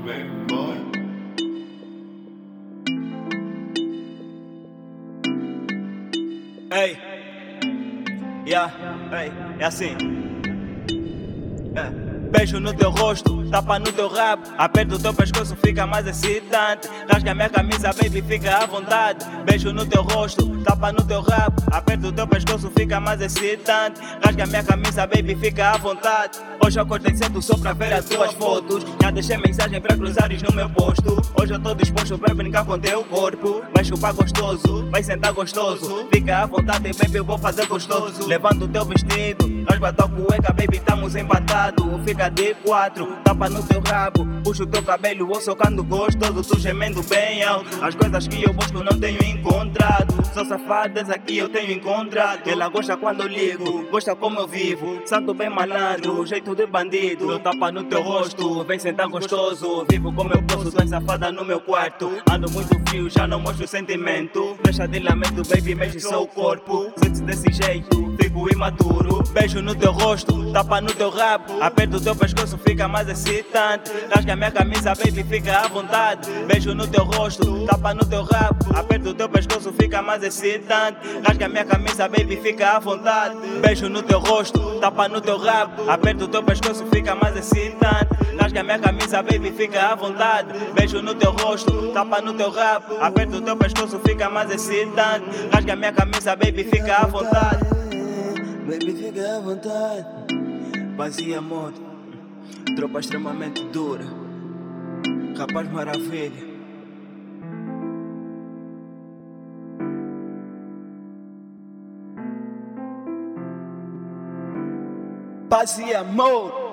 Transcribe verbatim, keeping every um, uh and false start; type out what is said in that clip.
Ei, yeah, ei, é assim. É. Beijo no teu rosto, tapa no teu rabo, aperta o teu pescoço, fica mais excitante. Rasga minha camisa, baby, fica à vontade. Beijo no teu rosto, tapa no teu rabo, aperta o teu pescoço, fica mais excitante. Rasga minha camisa, baby, fica à vontade. Hoje eu acordei cedo só pra ver as tuas fotos. Já deixei mensagem pra cruzares no meu posto. Hoje eu tô disposto pra brincar com teu corpo. Vai chupar gostoso, vai sentar gostoso. Fica à vontade, baby, eu vou fazer gostoso. Levanta o teu vestido, rasga tua cueca, baby, tamo empatados. Fica de quatro, tapa no teu rabo, puxa o teu cabelo, ou socando gostoso, tu gemendo bem alto. As coisas que eu busco não tenho encontrado, só safadas aqui eu tenho encontrado. Ela gosta quando eu ligo, gosta como eu vivo, santo bem malandro, jeito de bandido. Eu tapa no teu rosto, vem sentar gostoso, vivo como eu posso, tô safada no meu quarto. Ando muito frio, já não mostro sentimento, deixa de lamento, baby, mexe só o corpo. Sente desse jeito, fico imaturo. Beijo no teu rosto, tapa no teu rabo, aperta o teu pescoço, fica mais excitante. Rasga minha camisa, baby, fica à vontade. Beijo no teu rosto, tapa no teu rabo, aperta o teu pescoço, fica mais excitante. Rasga minha camisa, baby, fica à vontade. Beijo no teu rosto, tapa no teu rabo, aperta o teu pescoço, fica mais excitante. Rasga minha camisa, baby, fica à vontade. Beijo no teu rosto, tapa no teu rabo, aperta o teu pescoço, fica mais excitante. Rasga minha camisa, baby, fica à vontade. Baby, fica à vontade. Paz e amor, tropa extremamente dura, rapaz maravilha. Paz e amor.